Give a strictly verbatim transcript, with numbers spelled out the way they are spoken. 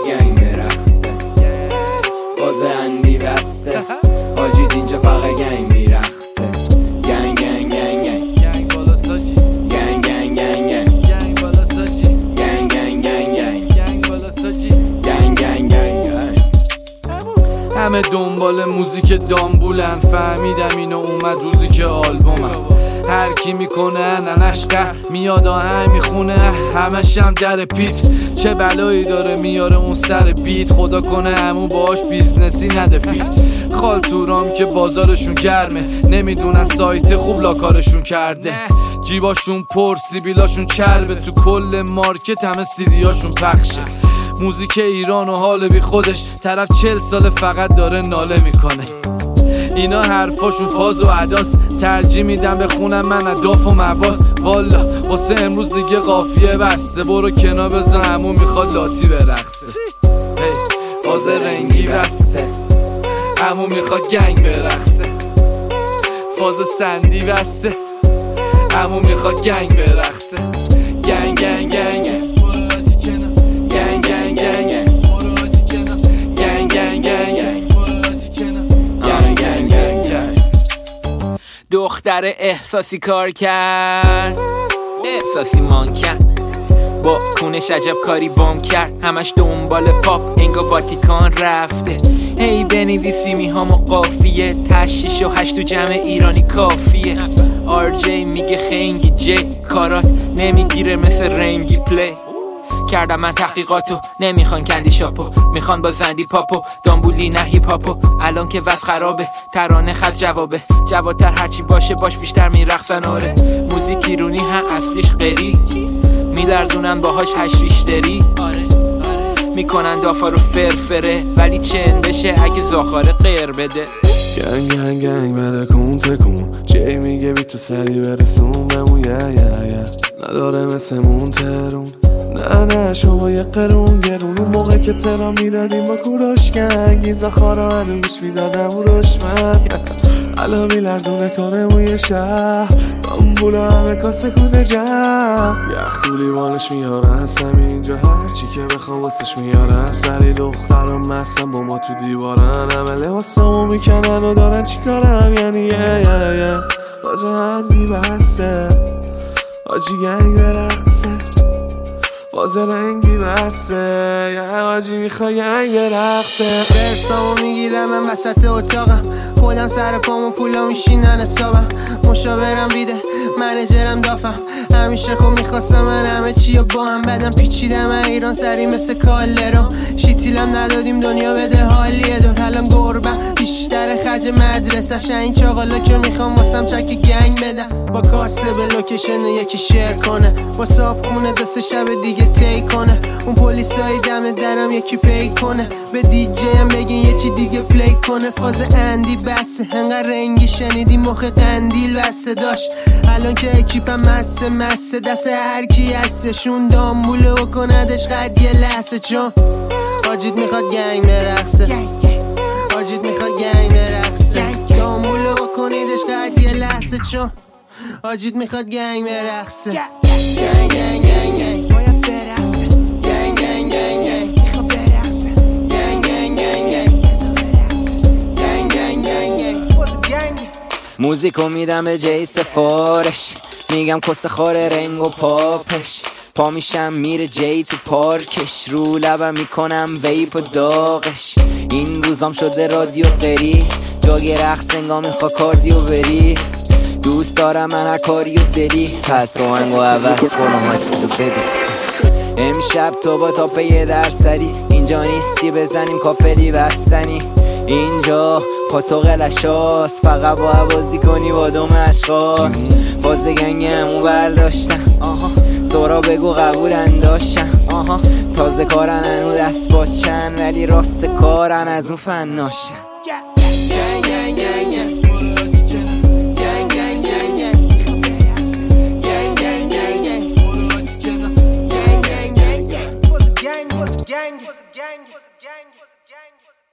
گنگ برقصه باز اندی بسته حاجید اینجا فقط گنگ میرقصه گنگ گنگ گنگ گنگ گنگ بالا ساجی گنگ گنگ گنگ گنگ گنگ بالا ساجی گنگ گنگ گنگ گنگ گنگ بالا ساجی گنگ گنگ گنگ گنگ. همه دنبال موزیک دامبولن، فهمیدم اینو اومد روزی که آلبومم هر کی میکنه ننش قهر میاد آهنگ میخونه همش هم در پیت چه بلایی داره میاره اون سر بیت خدا کنه همون باش بیزنسی نده فیت خالتورام که بازارشون گرمه نمیدونن سایت خوب لاکارشون کرده جیباشون پر سیبیلاشون چربه تو کل مارکت همه سیدیاشون پخشه موزیک ایران و حال بی خودش طرف چل سال فقط داره ناله میکنه اینا حرفاشون فاز و عداس ترجیح میدم بخونم من اداف و مواد والا واسه امروز دیگه قافیه بسته برو کنار بزن همون میخواد لاتی برقصه هی فاز رنگی بسته همون میخواد گنگ برقصه فاز سندی بسته همون میخواد گنگ برقصه گنگ گنگ گنگ گنگ گنگ گنگ گنگ گنگ گنگ گنگ گنگ دختر احساسی کار کرد احساسی مان کرد با کونش عجب کاری بام کرد همش دنبال پاپ انگا واتیکان رفته هی بنویسی میهام و قافیه تشیش و هشت تو جمع ایرانی کافیه آر جی میگه خنگی جی کارات نمیگیره مثل رنگی پلی کردم من تحقیقاتو نمیخوان کندی شاپو میخوان با زندی پاپو دامبولی نه هیپ هاپو الان که وضع خرابه ترانه خز جوابه جوادتر هرچی باشه باش بیشتر میرقصن آره موزیک ایرونی هم اصلیش غری میلرزونن باهاش هشریشتری آره میکنن دافا رو فرفره ولی چند بشه اگه زاخاره غیر بده گنگ گنگ گنگ بده کن تکون چی میگه بی تو سری برسون بمون یه یه یه نداره مثل مون ترون نه نه شما یه قرون گرون اون موقع که ترا میدادیم با کوروش گنگ این زخارا هنوش میدادم و روش من الان میلرزونه کنه موی شهر دامبولا همه کاسه کوزه جمع یخ تو لیوانش میارن هستم اینجا هرچی که بخوام واسش میارن سری دخترم مستم با ما تو دیوارن همه لباسامو میکنن و دارن چیکارم یعنی یه یه یه باجه هندی بسته آجی گنگ برقصه باز رنگی بسته یه آجی میخوای گنگ برقصه برسامو میگیرم من وسط اتاقم خودم سر پامو پولا میشینن حسابم مشاورم بیده منیجرم دافم همیشه خب میخواستم من همه چی و با هم بدم پیچیدم من ایران سری مثل کالرو شیتیلم ندادیم دنیا بده حالیه دور الان گربم بیشتر خرج مدرسه این چاقالا که میخوام واسم چک گنگ بدم با کاسه به لوکیشن یکی شیر کنه با صاحب خونه دست شب دیگه تی کنه اون پلیسای دم درم یکی پی کنه به دی جی هم بگین یه چی دیگه پلی کنه فاز اندی بسه انقدر رنگی شنیدی مخ قندیل بسه داشت الان که اکیپم مسه مسه دست هر کی هستشون دامبوله و کندش قد یه لحظه چون حاجید میخواد گنگ برقصه حاجید میخواد گنگ برقصه دامبوله و کنیدش قد یه لحظه چون حاجید میخواد گنگ برقصه گنگ گنگ گنگ گنگ باید برقصه گنگ گنگ گنگ گنگ میخواد برقصه گنگ گنگ گنگ گنگ گنگ گنگ گنگ گنگ موزیکو میدم به جی سفارش میگم کس خور رنگ و پاپش پا میشم میره جی تو پارکش رو لبم میکنم ویپ و داغش این روزام شده رادیو قری جاگ رقص انگاه میخوا کاردیو بری دوست دارم من هر کاریو بری پس رو هنگو عوض کنم هاچی تو ببین امشب تو با تاپ یه درصدی اینجا نیستی بزنیم کاپلی بستنی اینجا پاتو قلشاست فقط با عوازی کنی با دوم اشخاص باز گنگ همون برداشتن آها سورا بگو قبول انداشتن آها تازه کارن هنو دست باچن ولی راست کارن از اون فناشن گنگ گنگ گنگ gang was a gang was a gang